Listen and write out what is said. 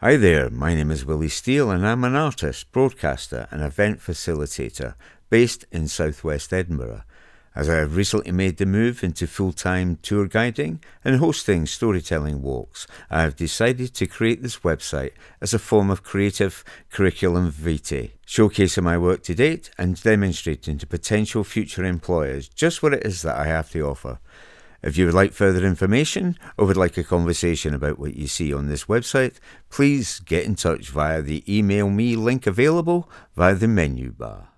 Hi there, my name is Willie Steele and I'm an artist, broadcaster and event facilitator based in southwest Edinburgh. As I have recently made the move into full-time tour guiding and hosting storytelling walks, I have decided to create this website as a form of creative curriculum vitae, showcasing my work to date and demonstrating to potential future employers just what it is that I have to offer. If you would like further information or would like a conversation about what you see on this website, please get in touch via the email me link available via the menu bar.